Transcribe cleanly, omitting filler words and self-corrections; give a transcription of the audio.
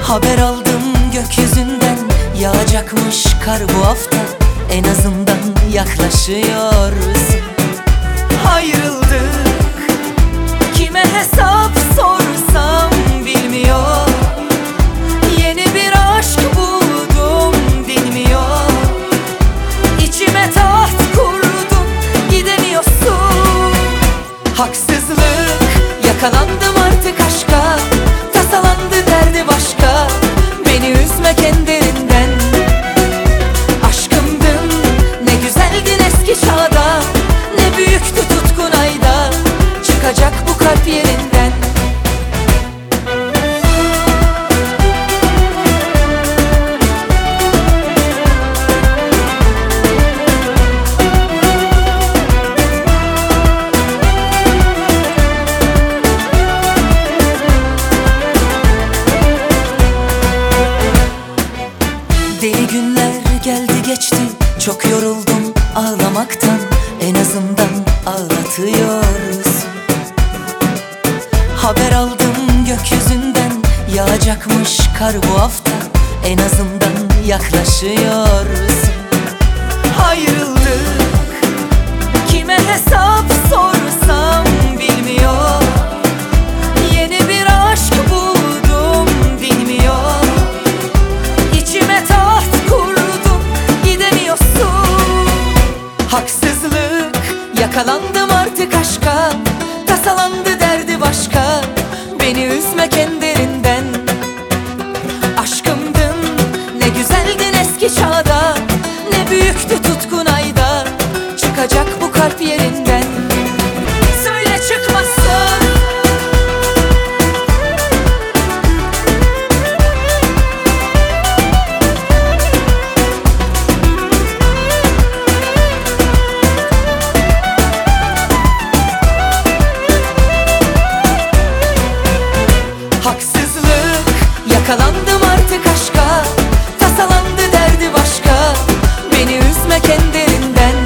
Haber aldım gökyüzünden, yağacakmış kar bu hafta. En azından yaklaşıyoruz. Ayrıldık, kime hesap sorsam bilmiyor. Yeni bir aşk buldum dinmiyor. İçime taht kurdum, gidemiyorsun. Haksızlık, yakalandım artık aşka. Tasalandı derdi başka, beni üzme kendirinden. Aşkımdın, ne güzeldin eski çağda. Ne büyüktü tutkun ayda, çıkacak bu kalp yerinden. Deli günler geldi geçti, çok yoruldum ağlamaktan. En azından ağlatıyoruz. Haber aldım gökyüzünden, yağacakmış kar bu hafta. En azından yaklaşıyoruz. Ayrıldık, kime hesap sorsam bilmiyor. Yeni bir aşk buldum dinmiyor. İçime taht kurdum, gidemiyorsun. Haksızlık, yakalandım artık aşka. Tasalandı derdi başka, beni üzme kendirinden. Aşkımdın, ne güzeldin eski çağda. Ne büyüktü tutkun ayda, çıkacak bu kalp yerinden. Söyle çıkmasın. Haksızlık, yakalandım artık aşka. Tasalandı derdi başka, beni üzme kendirinden.